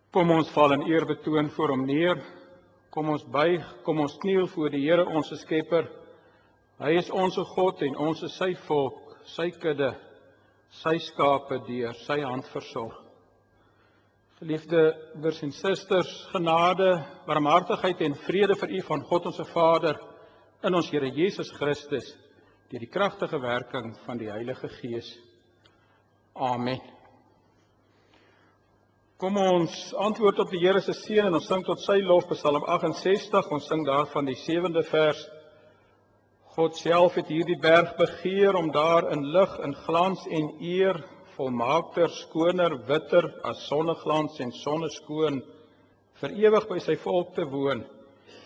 Kom ons val in eerbetoon voor hom neer. Kom ons buig, kom ons kniel voor die Here, ons Skepper. Hy is ons God en ons is sy volk, sy kudde, sy skape deur sy hand versorg. Geliefde broers en susters, genade, barmhartigheid en vrede vir u van God ons Vader in ons Here Jesus Christus, deur die kragtige werking van die Heilige Gees. Amen. Kom ons antwoord op die Here se seën en ons sing tot sy lof Psalm 68, ons sing daarvan die 7de vers. God self het hierdie berg begeer om daar in lig, in glans en eer, volmaakter, skoner, witter as sonneglans en sonneskoon, vir ewig by sy volk te woon.